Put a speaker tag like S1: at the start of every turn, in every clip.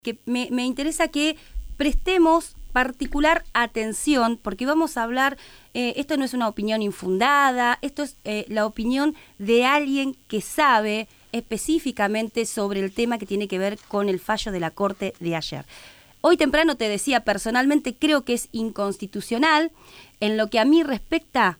S1: que me interesa que prestemos particular atención, porque vamos a hablar, esto no es una opinión infundada, esto es la opinión de alguien que sabe específicamente sobre el tema que tiene que ver con el fallo de la Corte de ayer. Hoy temprano te decía, personalmente creo que es inconstitucional. En lo que a mí respecta,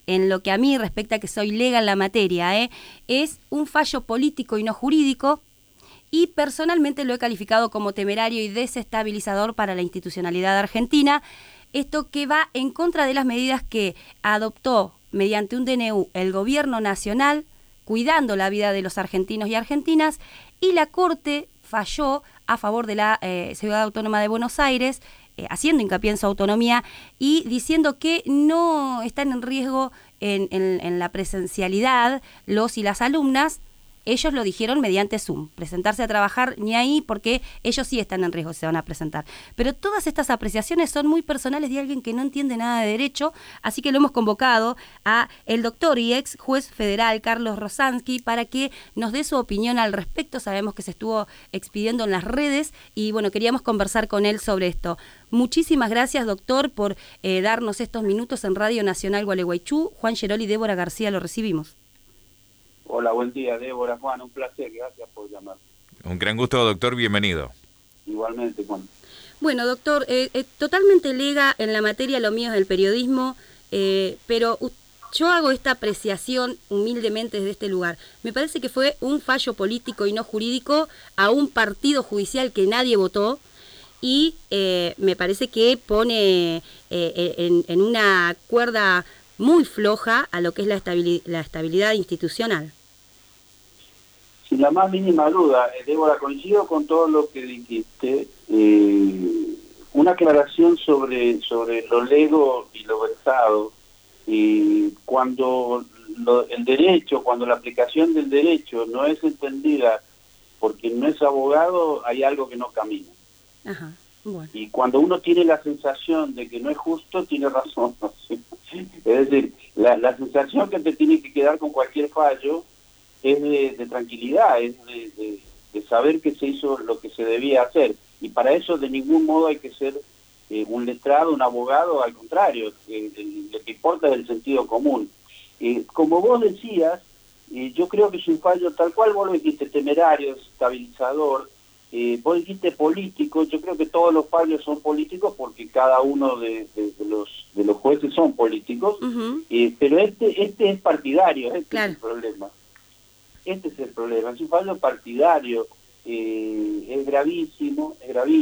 S1: que soy lega en la materia, es un fallo político y no jurídico, y personalmente lo he calificado como temerario y desestabilizador para la institucionalidad argentina. Esto que va en contra de las medidas que adoptó mediante un DNU el gobierno nacional, cuidando la vida de los argentinos y argentinas, y la Corte falló a favor de la Ciudad Autónoma de Buenos Aires, haciendo hincapié en su autonomía y diciendo que no están en riesgo en la presencialidad los y las alumnas. Ellos lo dijeron mediante Zoom, presentarse a trabajar ni ahí, porque ellos sí están en riesgo, se van a presentar. Pero todas estas apreciaciones son muy personales de alguien que no entiende nada de derecho, así que lo hemos convocado a el doctor y ex juez federal Carlos Rosansky para que nos dé su opinión al respecto. Sabemos que se estuvo expidiendo en las redes y bueno, queríamos conversar con él sobre esto. Muchísimas gracias, doctor, por darnos estos minutos en Radio Nacional Gualeguaychú. Juan Gerol y Débora García lo recibimos.
S2: Hola, buen día, Débora, Juan, un placer, gracias por llamar.
S3: Un gran gusto, doctor, bienvenido.
S2: Igualmente, Juan.
S1: Bueno, doctor, totalmente lega en la materia, lo mío es el periodismo, pero yo hago esta apreciación humildemente desde este lugar. Me parece que fue un fallo político y no jurídico a un partido judicial que nadie votó, y me parece que pone en una cuerda muy floja a lo que es la estabilidad institucional.
S2: Sin la más mínima duda, Débora, coincido con todo lo que dijiste. Una aclaración sobre lo lego y lo versado. Cuando el derecho, cuando la aplicación del derecho no es entendida por quien no es abogado, hay algo que no camina.
S1: Ajá. Bueno.
S2: Y cuando uno tiene la sensación de que no es justo, tiene razón. Es decir, la sensación que te tiene que quedar con cualquier fallo es de tranquilidad, es de saber que se hizo lo que se debía hacer. Y para eso de ningún modo hay que ser un letrado, un abogado, al contrario, lo que importa es el sentido común. Como vos decías, yo creo que es un fallo tal cual vos lo dijiste, temerario, estabilizador. Vos dijiste político. Yo creo que todos los fallos son políticos porque cada uno de los jueces son políticos.
S1: Uh-huh.
S2: Pero este es partidario,
S1: Claro.
S2: Es el problema. Este es el problema, es un fallo partidario, es gravísimo.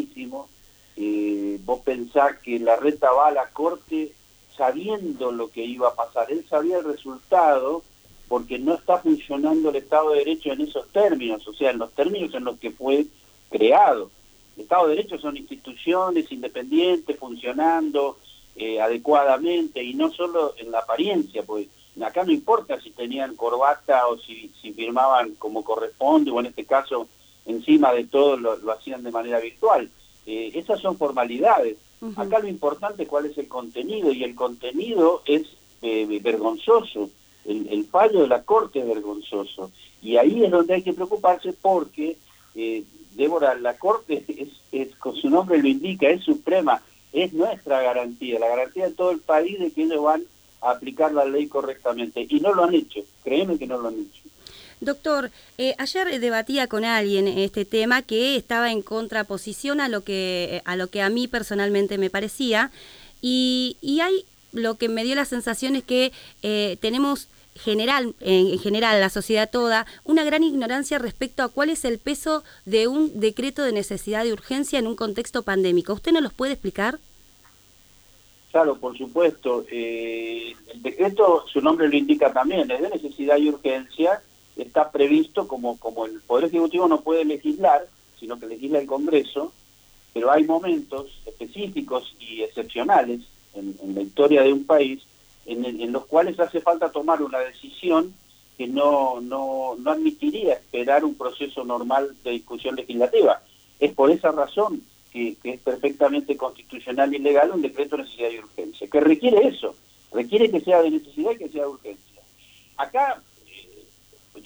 S2: Vos pensás que Larreta va a la Corte sabiendo lo que iba a pasar, él sabía el resultado porque no está funcionando el Estado de Derecho en esos términos, o sea, en los términos en los que fue creado. El Estado de Derecho son instituciones independientes, funcionando adecuadamente, y no solo en la apariencia, porque acá no importa si tenían corbata o si firmaban como corresponde, o en este caso, encima de todo, lo hacían de manera virtual. Esas son formalidades. Uh-huh. Acá lo importante es cuál es el contenido, y el contenido es vergonzoso. El fallo de la Corte es vergonzoso. Y ahí es donde hay que preocuparse porque... Débora, la Corte es, con su nombre lo indica, es suprema, es nuestra garantía, la garantía de todo el país de que ellos van a aplicar la ley correctamente. Y no lo han hecho, créeme que no lo han hecho.
S1: Doctor, ayer debatía con alguien este tema que estaba en contraposición a lo que a mí personalmente me parecía, y hay lo que me dio la sensación es que tenemos... en general la sociedad toda, una gran ignorancia respecto a cuál es el peso de un decreto de necesidad de urgencia en un contexto pandémico. ¿Usted nos los puede explicar?
S2: Claro, por supuesto. El decreto, su nombre lo indica también, es de necesidad y urgencia. Está previsto como el Poder Ejecutivo no puede legislar, sino que legisla el Congreso, pero hay momentos específicos y excepcionales en la historia de un país en los cuales hace falta tomar una decisión que no admitiría esperar un proceso normal de discusión legislativa. Es por esa razón que es perfectamente constitucional y legal un decreto de necesidad y urgencia, que requiere eso, requiere que sea de necesidad y que sea de urgencia. Acá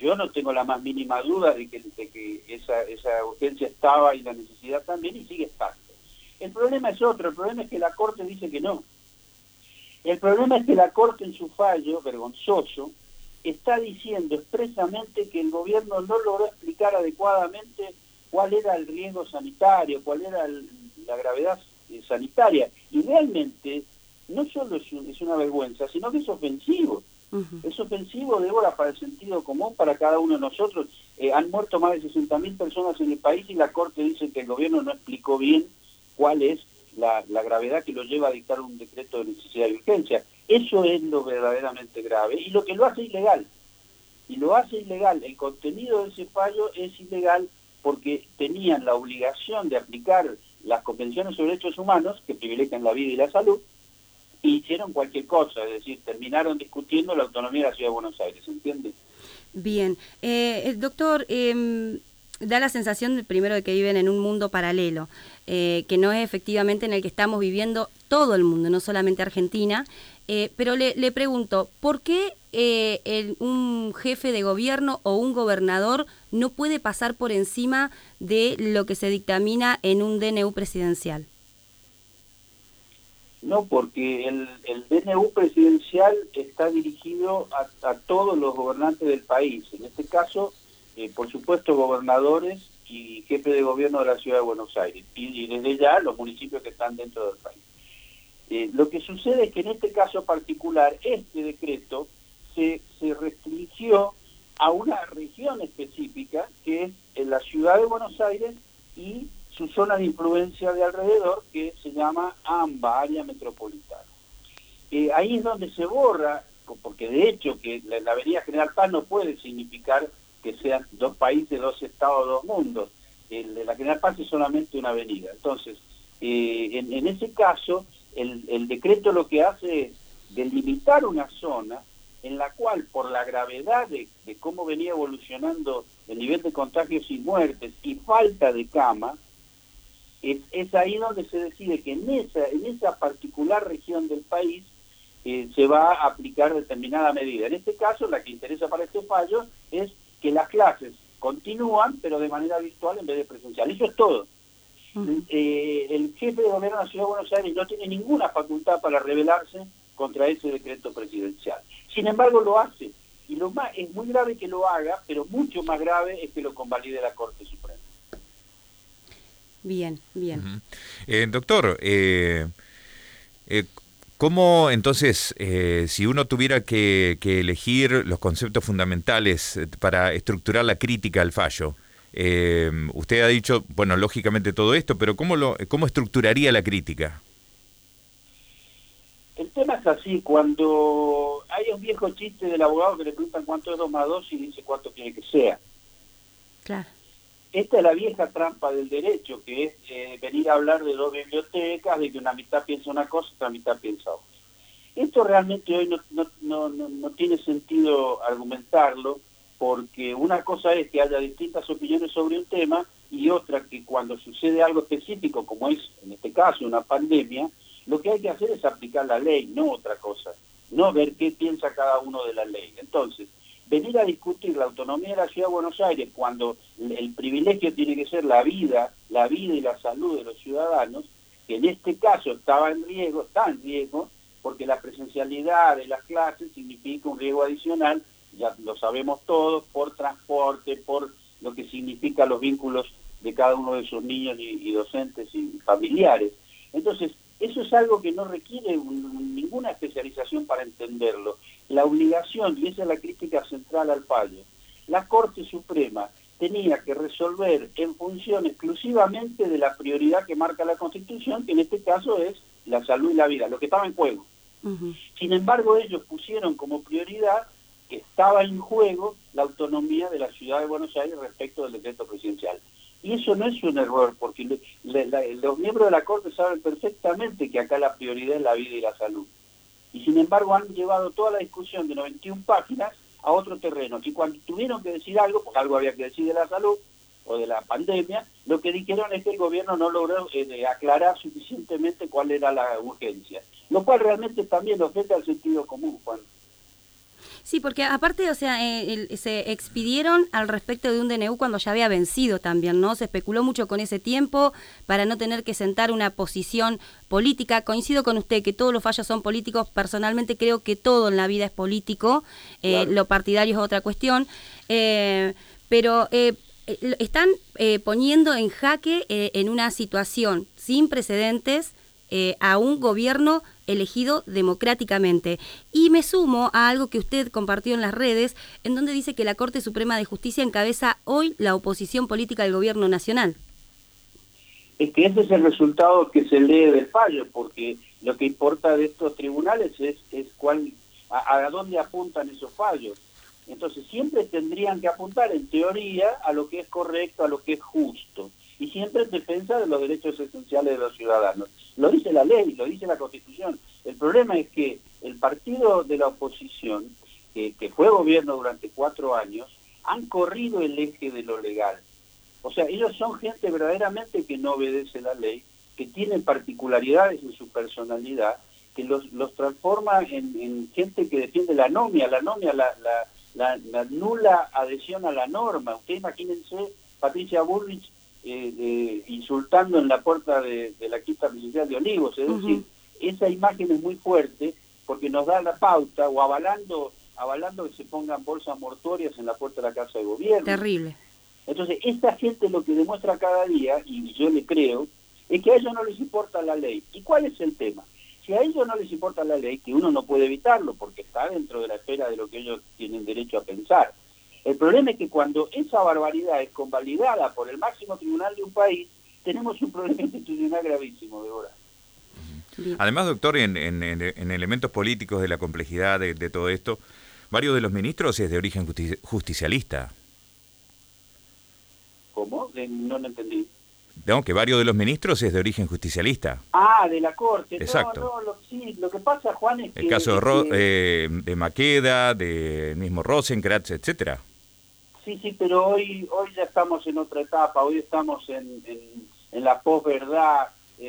S2: yo no tengo la más mínima duda de que esa urgencia estaba y la necesidad también, y sigue estando. El problema es otro, el problema es que la Corte dice que no. El problema es que la Corte en su fallo vergonzoso está diciendo expresamente que el gobierno no logró explicar adecuadamente cuál era el riesgo sanitario, cuál era la gravedad sanitaria. Y realmente no solo es una vergüenza, sino que es ofensivo. Es ofensivo, Débora, para el sentido común, para cada uno de nosotros. Han muerto más de 60.000 personas en el país y la Corte dice que el gobierno no explicó bien cuál es la gravedad que lo lleva a dictar un decreto de necesidad y urgencia. Eso es lo verdaderamente grave y lo que lo hace ilegal. Y lo hace ilegal. El contenido de ese fallo es ilegal porque tenían la obligación de aplicar las convenciones sobre derechos humanos que privilegian la vida y la salud, y hicieron cualquier cosa, es decir, terminaron discutiendo la autonomía de la Ciudad de Buenos Aires, ¿entiende?
S1: Bien. Doctor, da la sensación, primero, de que viven en un mundo paralelo, que no es efectivamente en el que estamos viviendo todo el mundo, no solamente Argentina, pero le pregunto, ¿por qué un jefe de gobierno o un gobernador no puede pasar por encima de lo que se dictamina en un DNU presidencial?
S2: No, porque el DNU presidencial está dirigido a todos los gobernantes del país, en este caso, por supuesto, gobernadores y jefe de gobierno de la Ciudad de Buenos Aires, y desde ya los municipios que están dentro del país. Lo que sucede es que en este caso particular, este decreto se restringió a una región específica, que es en la Ciudad de Buenos Aires y su zona de influencia de alrededor, que se llama AMBA, Área Metropolitana. Ahí es donde se borra, porque de hecho que la Avenida General Paz no puede significar que sean dos países, dos estados, dos mundos. La General Paz es solamente una avenida. Entonces, en ese caso, el decreto lo que hace es delimitar una zona en la cual, por la gravedad de cómo venía evolucionando el nivel de contagios y muertes y falta de cama, es ahí donde se decide que en esa particular región del país se va a aplicar determinada medida. En este caso, la que interesa para este fallo es que las clases continúan, pero de manera virtual en vez de presencial. Eso es todo. El jefe de gobierno de la Ciudad de Buenos Aires no tiene ninguna facultad para rebelarse contra ese decreto presidencial. Sin embargo, lo hace. Y es muy grave que lo haga, pero mucho más grave es que lo convalide la Corte Suprema.
S1: Bien, bien.
S3: Doctor, ¿cómo entonces, si uno tuviera que elegir los conceptos fundamentales para estructurar la crítica al fallo, usted ha dicho, bueno, lógicamente todo esto, pero ¿cómo estructuraría la crítica?
S2: El tema es así, cuando hay un viejo chiste del abogado que le preguntan cuánto es 2 más 2 y dice cuánto quiere que sea.
S1: Claro.
S2: Esta es la vieja trampa del derecho, que es venir a hablar de 2 bibliotecas, de que una mitad piensa una cosa y otra mitad piensa otra. Esto realmente hoy no tiene sentido argumentarlo, porque una cosa es que haya distintas opiniones sobre un tema y otra que cuando sucede algo específico, como es en este caso una pandemia, lo que hay que hacer es aplicar la ley, no otra cosa, no ver qué piensa cada uno de la ley. Entonces, venir a discutir la autonomía de la Ciudad de Buenos Aires cuando el privilegio tiene que ser la vida y la salud de los ciudadanos, que en este caso está en riesgo, porque la presencialidad de las clases significa un riesgo adicional, ya lo sabemos todos, por transporte, por lo que significa los vínculos de cada uno de sus niños y docentes y familiares. Entonces, eso es algo que no requiere ninguna especialización para entenderlo. La obligación, y esa es la crítica central al fallo, la Corte Suprema tenía que resolver en función exclusivamente de la prioridad que marca la Constitución, que en este caso es la salud y la vida, lo que estaba en juego. Sin embargo, ellos pusieron como prioridad que estaba en juego la autonomía de la Ciudad de Buenos Aires respecto del decreto presidencial. Y eso no es un error, porque los miembros de la Corte saben perfectamente que acá la prioridad es la vida y la salud. Y sin embargo han llevado toda la discusión de 91 páginas a otro terreno. Y cuando tuvieron que decir algo, porque algo había que decir de la salud o de la pandemia, lo que dijeron es que el gobierno no logró aclarar suficientemente cuál era la urgencia. Lo cual realmente también ofende al sentido común, Juan.
S1: Sí, porque aparte, o sea, se expidieron al respecto de un DNU cuando ya había vencido también, ¿no? Se especuló mucho con ese tiempo para no tener que sentar una posición política. Coincido con usted que todos los fallos son políticos. Personalmente creo que todo en la vida es político.
S2: Claro.
S1: Lo partidario es otra cuestión. Pero están poniendo en jaque en una situación sin precedentes a un gobierno elegido democráticamente. Y me sumo a algo que usted compartió en las redes, en donde dice que la Corte Suprema de Justicia encabeza hoy la oposición política del gobierno nacional.
S2: Es que ese es el resultado que se lee del fallo, porque lo que importa de estos tribunales es a dónde apuntan esos fallos. Entonces siempre tendrían que apuntar, en teoría, a lo que es correcto, a lo que es justo, y siempre en defensa de los derechos esenciales de los ciudadanos. Lo dice la ley, lo dice la Constitución. El problema es que el partido de la oposición, que fue gobierno durante 4 años, han corrido el eje de lo legal. O sea, ellos son gente verdaderamente que no obedece la ley, que tiene particularidades en su personalidad, que los transforma en gente que defiende la anomia, la nula adhesión a la norma. Usted imagínense Patricia Bullrich insultando en la puerta de la quinta presidencial de Olivos, es decir, esa imagen es muy fuerte porque nos da la pauta, o avalando que se pongan bolsas mortuorias en la puerta de la Casa de Gobierno.
S1: Terrible.
S2: Entonces, esta gente lo que demuestra cada día, y yo le creo, es que a ellos no les importa la ley. ¿Y cuál es el tema? Si a ellos no les importa la ley, que uno no puede evitarlo porque está dentro de la esfera de lo que ellos tienen derecho a pensar. El problema es que cuando esa barbaridad es convalidada por el máximo tribunal de un país, tenemos un problema institucional gravísimo, Débora.
S3: Además, doctor, en elementos políticos de la complejidad de todo esto, varios de los ministros es de origen justicialista.
S2: ¿Cómo? No lo entendí.
S3: No, que varios de los ministros es de origen justicialista.
S2: Ah, de la Corte.
S3: Exacto.
S2: Sí, lo que pasa, Juan, es que...
S3: El caso de Maqueda, de mismo Rosenkrantz, etcétera.
S2: Sí, pero hoy ya estamos en otra etapa, hoy estamos en la posverdad,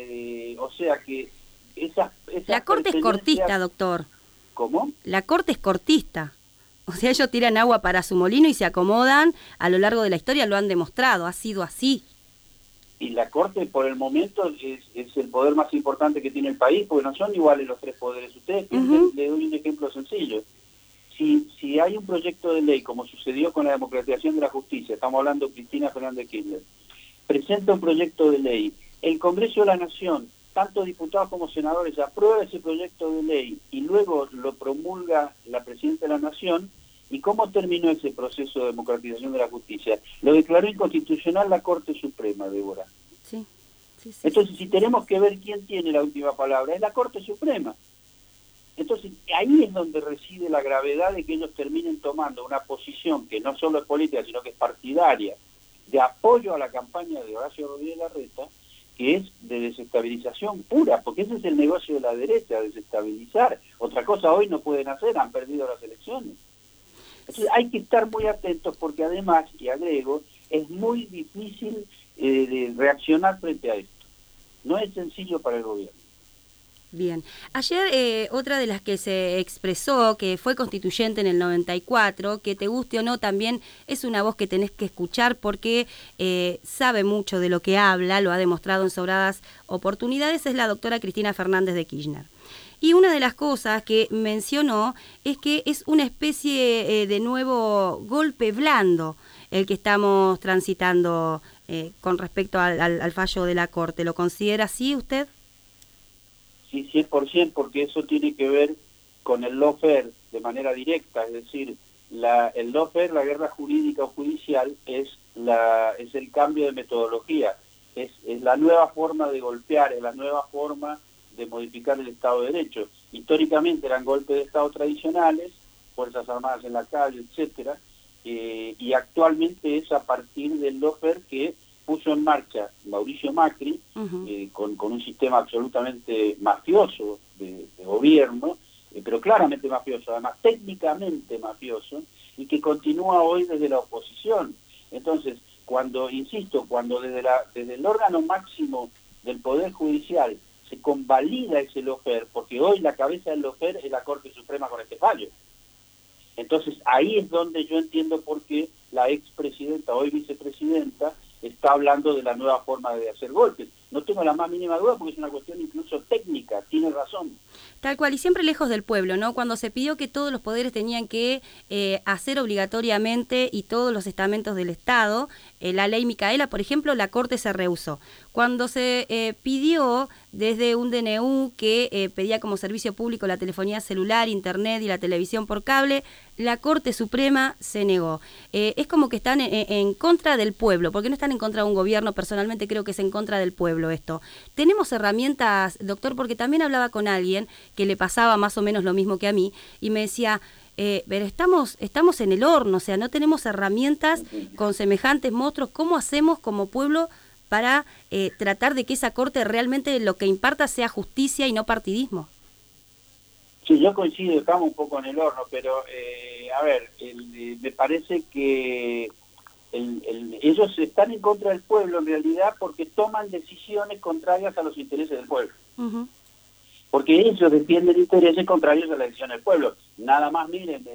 S2: o sea que esas
S1: la Corte es cortista, doctor.
S2: ¿Cómo?
S1: La Corte es cortista. O sea, ellos tiran agua para su molino y se acomodan, a lo largo de la historia lo han demostrado, ha sido así.
S2: Y la Corte por el momento es el poder más importante que tiene el país, porque no son iguales los 3 poderes. Ustedes piensen, le doy un ejemplo sencillo. Si hay un proyecto de ley, como sucedió con la democratización de la justicia, estamos hablando de Cristina Fernández Kirchner, presenta un proyecto de ley, el Congreso de la Nación, tanto diputados como senadores, aprueba ese proyecto de ley y luego lo promulga la Presidenta de la Nación. ¿Y cómo terminó ese proceso de democratización de la justicia? Lo declaró inconstitucional la Corte Suprema, Débora.
S1: Sí.
S2: Entonces, si tenemos que ver quién tiene la última palabra, es la Corte Suprema. Entonces, ahí es donde reside la gravedad de que ellos terminen tomando una posición que no solo es política, sino que es partidaria, de apoyo a la campaña de Horacio Rodríguez Larreta, que es de desestabilización pura, porque ese es el negocio de la derecha, desestabilizar. Otra cosa hoy no pueden hacer, han perdido las elecciones. Entonces hay que estar muy atentos porque además, y agrego, es muy difícil de reaccionar frente a esto. No es sencillo para el gobierno.
S1: Bien. Ayer otra de las que se expresó, que fue constituyente en el 94, que te guste o no, también es una voz que tenés que escuchar porque sabe mucho de lo que habla, lo ha demostrado en sobradas oportunidades, es la doctora Cristina Fernández de Kirchner. Y una de las cosas que mencionó es que es una especie de nuevo golpe blando el que estamos transitando con respecto al fallo de la Corte. ¿Lo considera así usted?
S2: Sí, 100%, porque eso tiene que ver con el lawfare de manera directa, es decir, el lawfare, la guerra jurídica o judicial, es el cambio de metodología, es la nueva forma de golpear, es la nueva forma de modificar el Estado de Derecho. Históricamente eran golpes de Estado tradicionales, Fuerzas Armadas en la calle, etcétera, y actualmente es a partir del lawfare que puso en marcha Mauricio Macri, con un sistema absolutamente mafioso de gobierno, pero claramente mafioso, además técnicamente mafioso, y que continúa hoy desde la oposición. Entonces, cuando desde el órgano máximo del Poder Judicial se convalida ese lawfare, porque hoy la cabeza del lawfare es la Corte Suprema con este fallo. Entonces ahí es donde yo entiendo por qué la expresidenta, hoy vicepresidenta, está hablando de la nueva forma de hacer golpes. No tengo la más mínima duda porque es una cuestión incluso técnica, tiene razón.
S1: Tal cual, y siempre lejos del pueblo, ¿no? Cuando se pidió que todos los poderes tenían que hacer obligatoriamente y todos los estamentos del Estado, la ley Micaela, por ejemplo, la Corte se rehusó. Cuando se pidió desde un DNU que pedía como servicio público la telefonía celular, internet y la televisión por cable, la Corte Suprema se negó. Es como que están en contra del pueblo, porque no están en contra de un gobierno, personalmente creo que es en contra del pueblo esto. Tenemos herramientas, doctor, porque también hablaba con alguien que le pasaba más o menos lo mismo que a mí, y me decía, pero estamos en el horno, o sea, no tenemos herramientas con semejantes monstruos. ¿Cómo hacemos como pueblo para tratar de que esa Corte realmente lo que imparta sea justicia y no partidismo?
S2: Sí, yo coincido, estamos un poco en el horno, pero a ver, me parece que ellos están en contra del pueblo en realidad porque toman decisiones contrarias a los intereses del pueblo. Uh-huh. Porque ellos defienden intereses contrarios a la decisión del pueblo. Nada más miren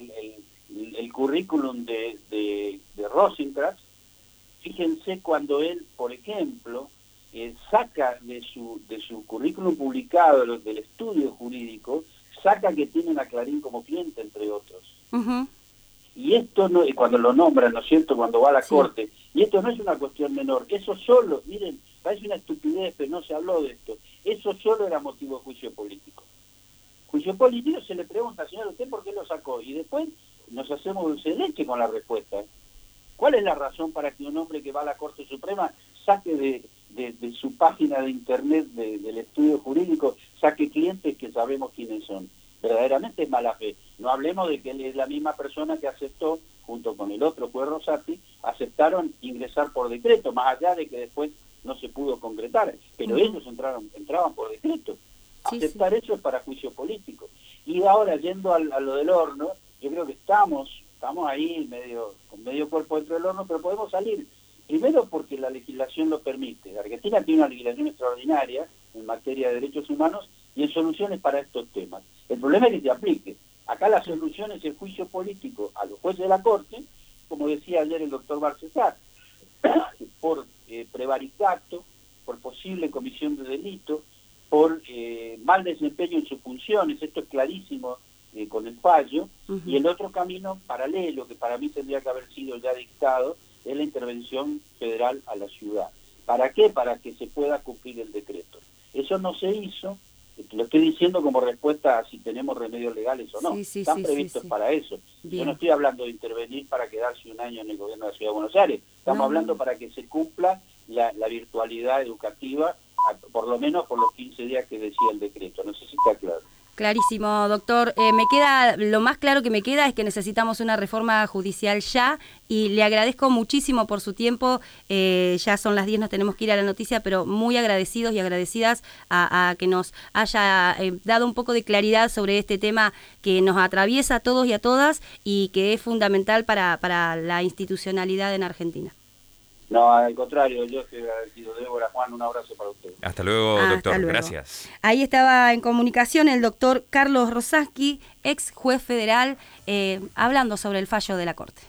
S2: el currículum de Rosenkrantz. Fíjense cuando él, por ejemplo, saca de su currículum publicado del estudio jurídico, saca que tienen a Clarín como cliente, entre otros. Uh-huh. Y esto no, cuando lo nombran, ¿no es cierto?, cuando va a la Corte, y esto no es una cuestión menor, eso solo, miren, parece una estupidez, pero no se habló de esto, eso solo era motivo de juicio político. Juicio político se le pregunta, señor, ¿usted por qué lo sacó? Y después nos hacemos dulce de leche con la respuesta. ¿Cuál es la razón para que un hombre que va a la Corte Suprema saque de su página de internet del estudio jurídico, saque clientes que sabemos quiénes son? Verdaderamente es mala fe. No hablemos de que él es la misma persona que aceptó, junto con el otro juez Rosati, aceptaron ingresar por decreto, más allá de que después no se pudo concretar, pero ellos entraban por decreto. Aceptar eso es para juicio político. Y ahora, yendo a lo del horno, yo creo que estamos ahí con medio cuerpo dentro del horno, pero podemos salir. Primero porque la legislación lo permite. Argentina tiene una legislación extraordinaria en materia de derechos humanos y en soluciones para estos temas. El problema es que se aplique. Acá la solución es el juicio político a los jueces de la Corte, como decía ayer el doctor Barcesar, por prevaricato, por posible comisión de delito, por mal desempeño en sus funciones, esto es clarísimo con el fallo, y el otro camino paralelo, que para mí tendría que haber sido ya dictado, es la intervención federal a la ciudad. ¿Para qué? Para que se pueda cumplir el decreto. Eso no se hizo, lo estoy diciendo como respuesta a si tenemos remedios legales o no. Están previstos para eso. Bien. Yo no estoy hablando de intervenir para quedarse un año en el gobierno de la Ciudad de Buenos Aires. Estamos hablando para que se cumpla la virtualidad educativa, por lo menos por los 15 días que decía el decreto. No sé si está claro.
S1: Clarísimo, doctor. Lo más claro que me queda es que necesitamos una reforma judicial ya, y le agradezco muchísimo por su tiempo. Ya son las 10, nos tenemos que ir a la noticia, pero muy agradecidos y agradecidas a que nos haya dado un poco de claridad sobre este tema que nos atraviesa a todos y a todas y que es fundamental para la institucionalidad en Argentina.
S2: No, al contrario, yo estoy agradecido. Débora, Juan, un abrazo para usted.
S3: Hasta luego, doctor. Gracias.
S1: Ahí estaba en comunicación el doctor Carlos Rosaski, ex juez federal, hablando sobre el fallo de la Corte.